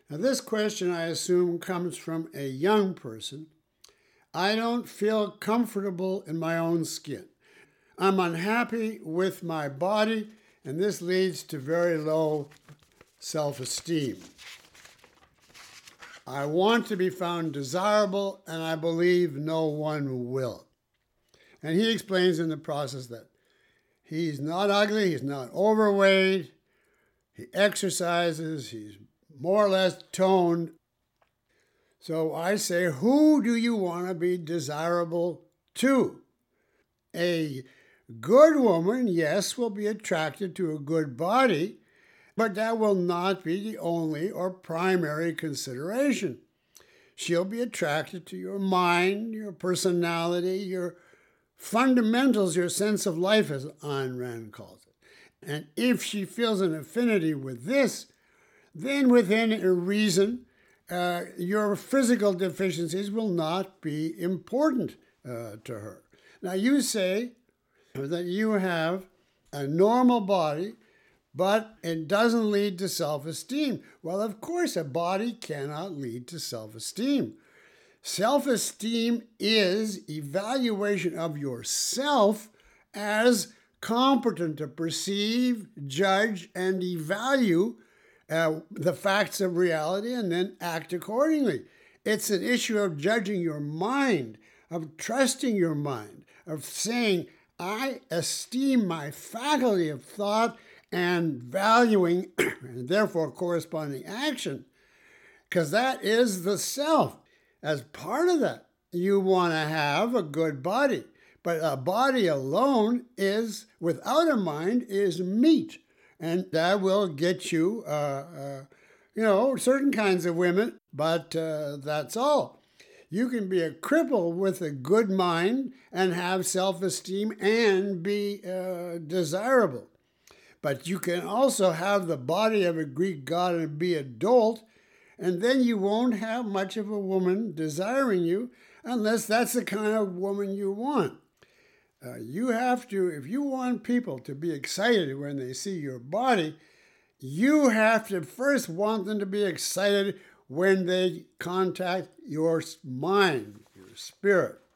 Now, this question, I assume, comes from a young person. I don't feel comfortable in my own skin. I'm unhappy with my body, and this leads to very low self-esteem. I want to be found desirable, and I believe no one will. And he explains in the process that he's not ugly, he's not overweight, he exercises, he's more or less toned. So I say, who do you want to be desirable to? A good woman, yes, will be attracted to a good body, but that will not be the only or primary consideration. She'll be attracted to your mind, your personality, your fundamentals, your sense of life, as Ayn Rand calls it. And if she feels an affinity with this, then within a reason, your physical deficiencies will not be important to her. Now, you say that you have a normal body, but it doesn't lead to self-esteem. Well, of course, a body cannot lead to self-esteem. Self-esteem is evaluation of yourself as competent to perceive, judge, and evaluate the facts of reality and then act accordingly. It's an issue of judging your mind, of trusting your mind, of saying, I esteem my faculty of thought and valuing, and therefore corresponding action, because that is the self. As part of that, you want to have a good body, but a body alone is, without a mind, is meat, and that will get you, certain kinds of women, but that's all. You can be a cripple with a good mind and have self-esteem and be desirable. But you can also have the body of a Greek god and be a dolt, and then you won't have much of a woman desiring you unless that's the kind of woman you want. You have to, if you want people to be excited when they see your body, you have to first want them to be excited when they contact your mind, your spirit.